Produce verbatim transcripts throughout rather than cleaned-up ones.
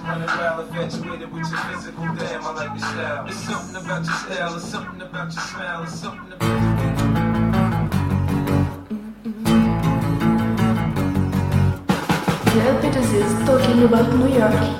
running wild, infatuated with your physical. Damn, I like your style. There's something about your style. There's something about your smile. There's something about The Beatles is talking about New York.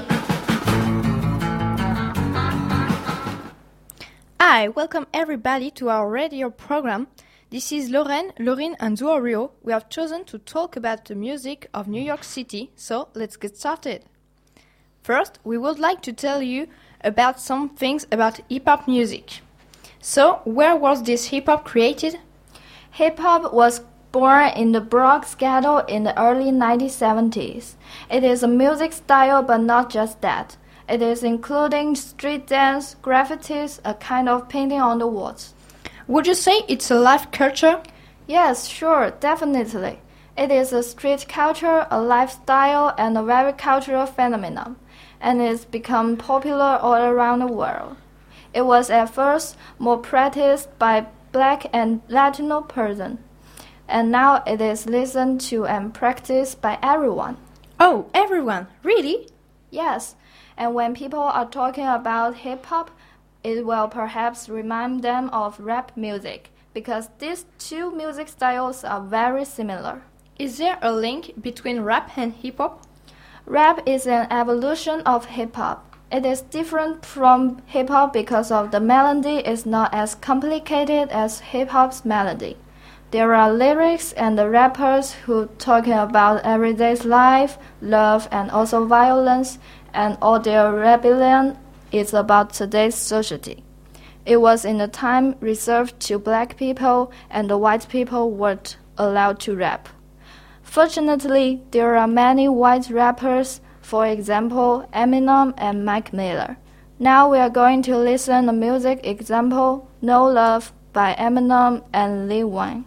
Hi, welcome everybody to our radio program. This is Lorraine, Lauren and Zuario. We have chosen to talk about the music of New York City, so let's get started. First, we would like to tell you about some things about hip-hop music. So, where was this hip-hop created? Hip-hop was born in the Bronx ghetto in the early nineteen seventies. It is a music style, but not just that. It is including street dance, graffitis, a kind of painting on the walls. Would you say it's a life culture? Yes, sure, definitely. It is a street culture, a lifestyle, and a very cultural phenomenon, and it's become popular all around the world. It was at first more practiced by Black and Latino persons, and now it is listened to and practiced by everyone. Oh, everyone, really? Yes, and when people are talking about hip-hop, it will perhaps remind them of rap music, because these two music styles are very similar. Is there a link between rap and hip-hop? Rap is an evolution of hip-hop. It is different from hip-hop because of the melody is not as complicated as hip-hop's melody. There are lyrics and the rappers who talking about everyday life, love, and also violence, and all their rebellion is about today's society. It was in a time reserved to black people, and the white people weren't allowed to rap. Fortunately, there are many white rappers, for example, Eminem and Mac Miller. Now we are going to listen to music example, No Love by Eminem and Lil Wayne.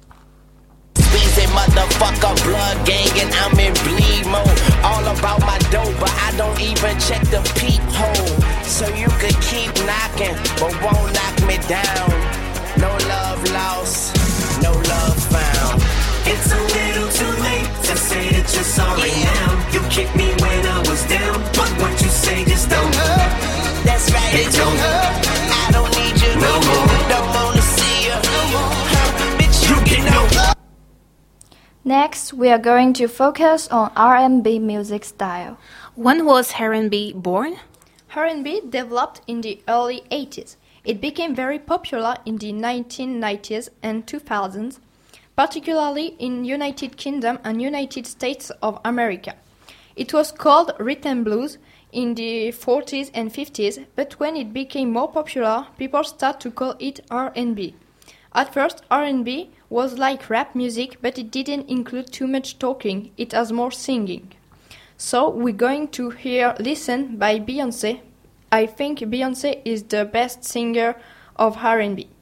Busy motherfucker, blood gang, and I'm in bleed mode. All about my dope, but I don't even check the peephole. So you could keep knocking, but won't knock me down. No love lost, no love found. It's a little too late to say that you're sorry yeah. now. You kicked me when I was down, but what you say just don't hurt. That's right, it don't hurt. I don't need you no more. Don't wanna see you no more. Huh, bitch, you, you get no love. Next, we are going to focus on R and B music style. When was R and B born? R and B developed in the early eighties. It became very popular in the nineteen nineties and two thousands, particularly in United Kingdom and United States of America. It was called rhythm blues in the forties and fifties, but when it became more popular, people started to call it R and B. At first, R and B was like rap music, but it didn't include too much talking, it has more singing. So we're going to hear Listen by Beyoncé. I think Beyoncé is the best singer of R and B.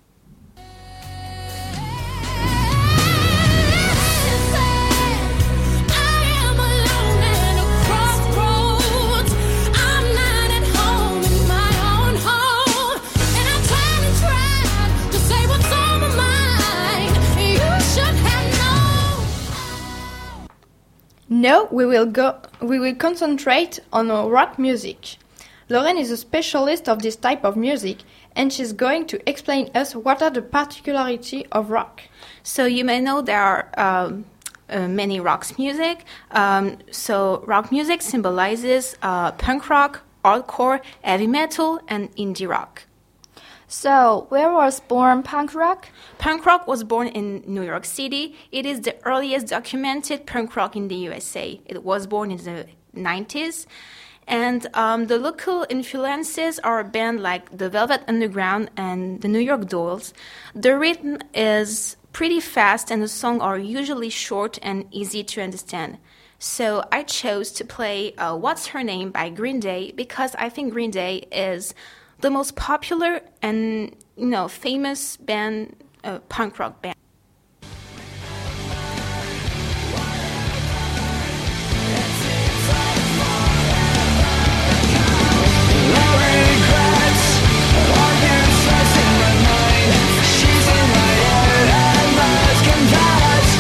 Now we will go. We will concentrate on rock music. Lauren is a specialist of this type of music, and she's going to explain us what are the particularities of rock. So you may know there are um, uh, many rocks music. Um, so rock music symbolizes uh, punk rock, hardcore, heavy metal, and indie rock. So, where was born punk rock? Punk rock was born in New York City. It is the earliest documented punk rock in the U S A. It was born in the nineties. And um, the local influences are a band like the Velvet Underground and the New York Dolls. The rhythm is pretty fast and the songs are usually short and easy to understand. So I chose to play uh, What's Her Name by Green Day because I think Green Day is the most popular and, you know, famous band, uh, punk rock band.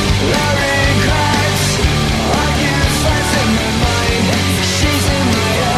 She's in my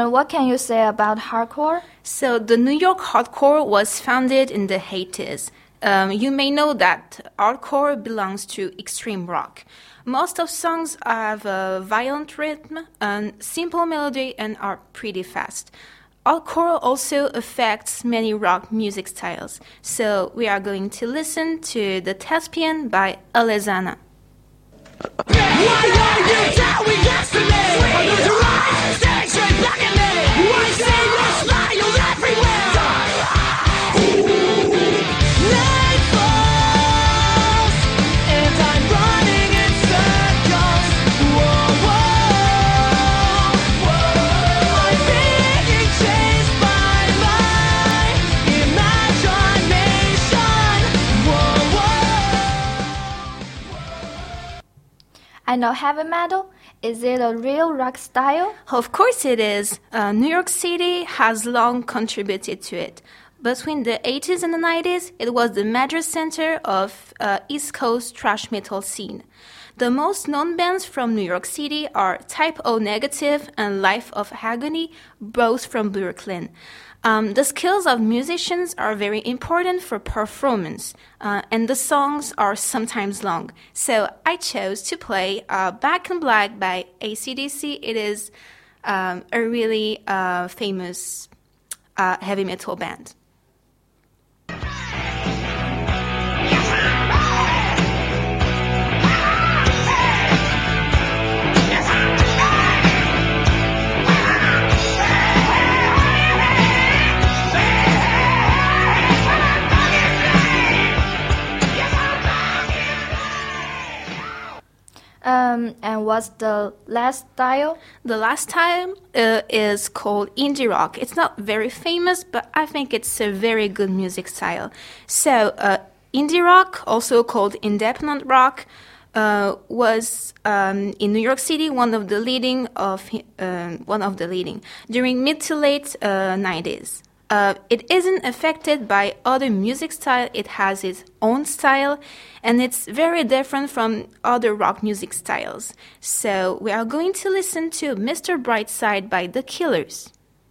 And what can you say about hardcore? So the New York hardcore was founded in the eighties. Um, you may know that hardcore belongs to extreme rock. Most of songs have a violent rhythm and simple melody and are pretty fast. Hardcore also affects many rock music styles. So we are going to listen to The Thespian by Alesana. Why are you telling destiny? Under the right, stay straight back at me. Why say this lie? You're everywhere. Night falls, and I'm running in circles. Whoa, whoa, whoa. I'm being chased by my imagination. Whoa, whoa. I know heavy metal. Is it a real rock style? Of course it is. Uh, New York City has long contributed to it. Between the eighties and the nineties, it was the major center of uh, East Coast thrash metal scene. The most known bands from New York City are Type O Negative and Life of Agony, both from Brooklyn. Um, the skills of musicians are very important for performance, uh, and the songs are sometimes long. So I chose to play uh, Back in Black by A C D C. It is um, a really uh, famous uh, heavy metal band. Um, and what's the last style? The last time uh, is called indie rock. It's not very famous, but I think it's a very good music style. So uh, indie rock, also called independent rock, uh, was um, in New York City one of the leading of uh, one of the leading during mid to late uh, nineties. Uh, it isn't affected by other music style. It has its own style, and it's very different from other rock music styles. So we are going to listen to Mister Brightside by The Killers.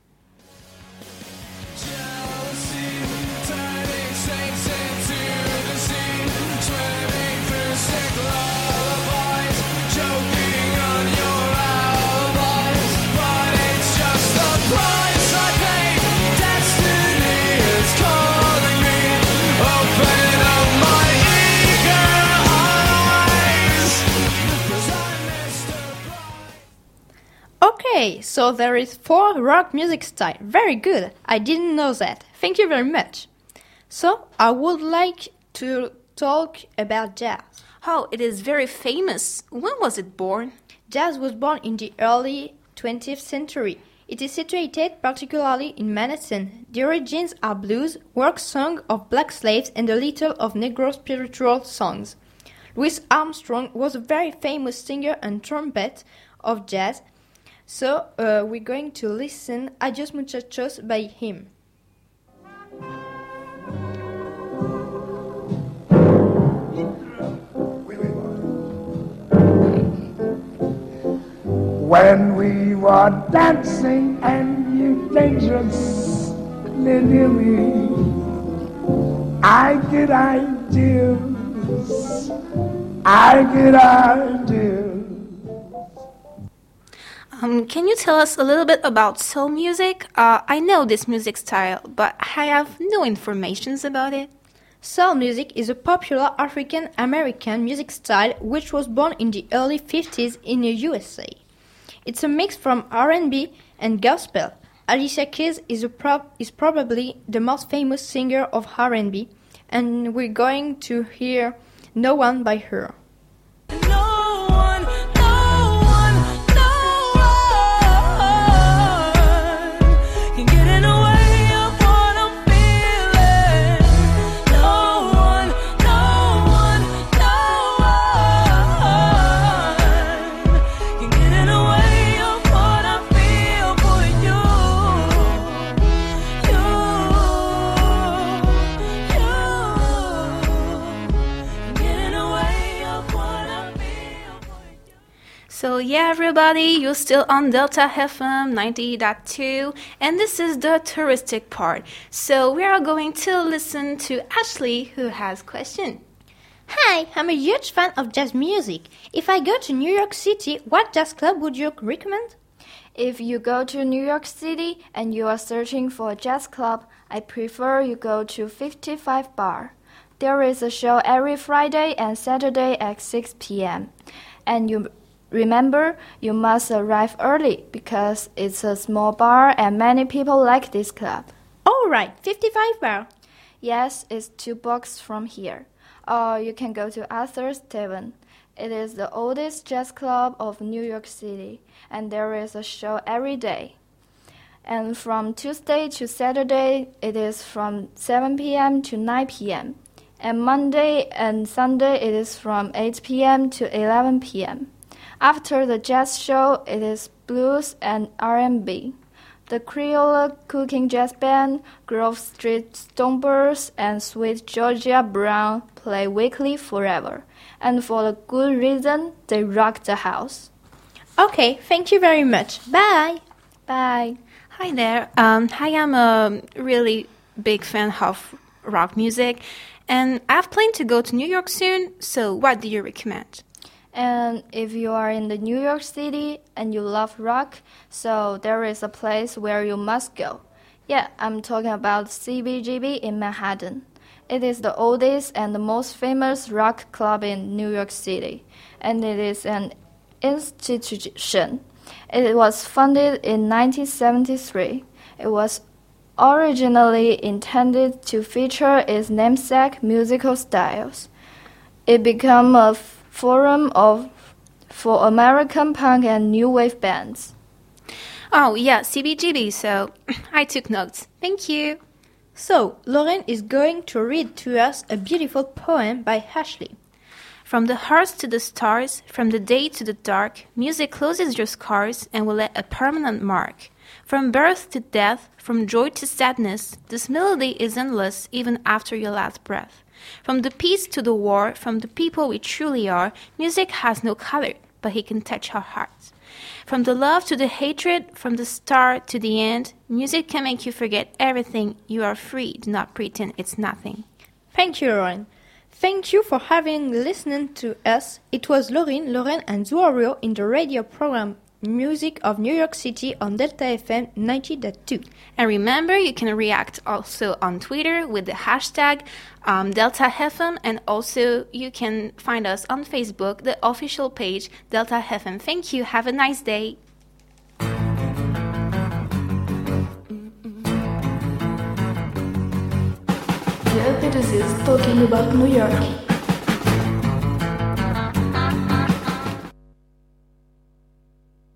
Okay, so there is four rock music style. Very good. I didn't know that. Thank you very much. So I would like to talk about jazz. Oh, it is very famous. When was it born? Jazz was born in the early twentieth century. It is situated particularly in Manhattan. The origins are blues, work song of black slaves, and a little of Negro spiritual songs. Louis Armstrong was a very famous singer and trumpet of jazz. So uh, we're going to listen Adios Muchachos by him. When we were dancing and you dangerously near me, I get ideas, I get ideas. Um, can you tell us a little bit about soul music? Uh, I know this music style, but I have no information about it. Soul music is a popular African-American music style which was born in the early fifties in the U S A. It's a mix from R and B and gospel. Alicia Keys is, a pro- is probably the most famous singer of R and B, and we're going to hear No One by her. So yeah, everybody, you're still on Delta F M ninety point two, and this is the touristic part. So we are going to listen to Ashley, who has a question. Hi, I'm a huge fan of jazz music. If I go to New York City, what jazz club would you recommend? If you go to New York City and you are searching for a jazz club, I prefer you go to fifty-five Bar. There is a show every Friday and Saturday at six p.m. And you remember, you must arrive early because it's a small bar and many people like this club. All right, fifty-five Bar. Yes, it's two blocks from here. Or you can go to Arthur's Tavern. It is the oldest jazz club of New York City, and there is a show every day. And from Tuesday to Saturday, it is from seven p.m. to nine p.m. And Monday and Sunday, it is from eight p.m. to eleven p.m. After the jazz show, it is blues and R and B. The Creole Cooking Jazz Band, Grove Street Stonebirds, and Sweet Georgia Brown play weekly forever. And for a good reason, they rock the house. Okay, thank you very much. Bye. Bye. Hi there. Um, I am a really big fan of rock music, and I've planned to go to New York soon, so what do you recommend? And if you are in the New York City and you love rock, so there is a place where you must go. Yeah, I'm talking about C B G B in Manhattan. It is the oldest and the most famous rock club in New York City, and it is an institution. It was founded in nineteen seventy-three. It was originally intended to feature its namesake musical styles. It became a forum of for American punk and new wave bands. Oh, yeah, C B G B, so I took notes. Thank you. So, Lauren is going to read to us a beautiful poem by Ashley. From the hearts to the stars, from the day to the dark, music closes your scars and will let a permanent mark. From birth to death, from joy to sadness, this melody is endless even after your last breath. From the peace to the war, from the people we truly are, music has no color, but it can touch our hearts. From the love to the hatred, from the start to the end, music can make you forget everything. You are free, do not pretend it's nothing. Thank you, Lauren. Thank you for having listened to us. It was Lauren, Lauren and Zuario in the radio program Music of New York City on Delta F M ninety point two. And remember, you can react also on Twitter with the hashtag um, Delta F M, and also you can find us on Facebook, the official page Delta F M. Thank you. Have a nice day. Yeah, this is talking about New York.